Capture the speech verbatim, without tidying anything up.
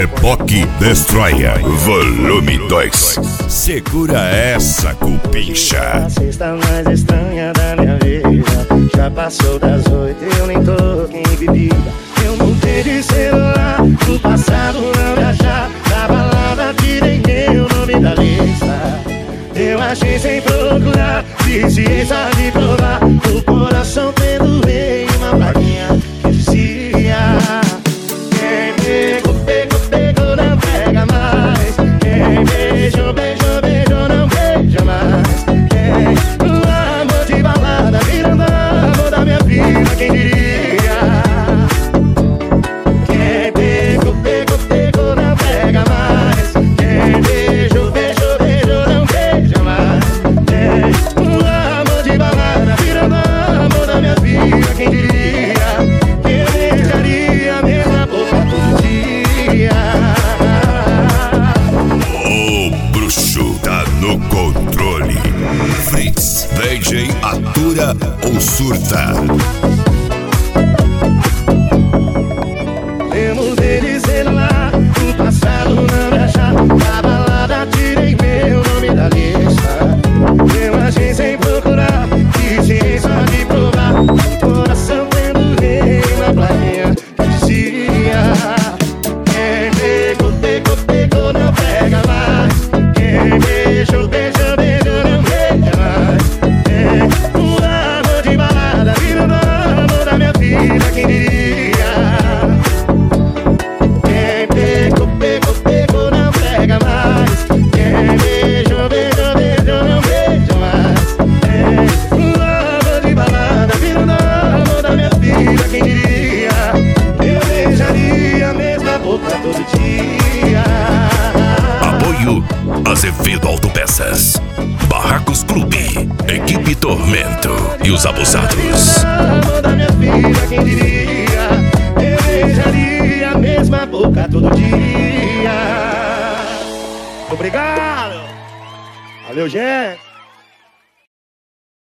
Reboque Destroyer Volume dois. Segura essa, cupincha. A sexta mais estranha da minha vida. Já passou das oito, eu nem tô quem bebida. Eu mudei de celular, no passado não me achar. Da balada tirei meu nome da lista. Eu achei sem procurar, ciência de provar. O coração tendo em uma plaquinha que dizia: quem pegou, pegou, pegou, não pega mais. Quem beijou, beijou, beijou, não beija mais. Quem o amor de balada virando amor da minha vida, quem diria? Quem pegou, pegou, pegou, não pega mais. Quem beijou, beijou, beijou, não beija mais. Quem o amor de balada virando amor da minha vida, quem diria? Que eu beijaria a mesma boca todo dia. O bruxo tá no controle. Fritz, D J atura ou surta? Eu mudei de celular, no passado não me achar. Da balada tirei meu nome da lista. Eu achei sem procurar, quis só de provar. O coração tendo rei na plaquinha que dizia: quem pegou, pegou, pegou, não pega mais. Quem beijou, beijou, beijou, não beija mais. Quem o amor de balada virando amor da minha vida, quem diria? Quem pegou, pegou, pegou, não pega mais. Quem beijou, beijou, beijou, não beija mais. Quem o amor de balada virando amor da minha vida, quem diria? Eu beijaria a mesma boca todo dia. Apoio Azevedo Autopeças, Barracos Clube, Equipe Tormento e os Abusados. Amor da minha vida, quem diria? Eu beijaria a mesma boca todo dia. Obrigado. Valeu, gente.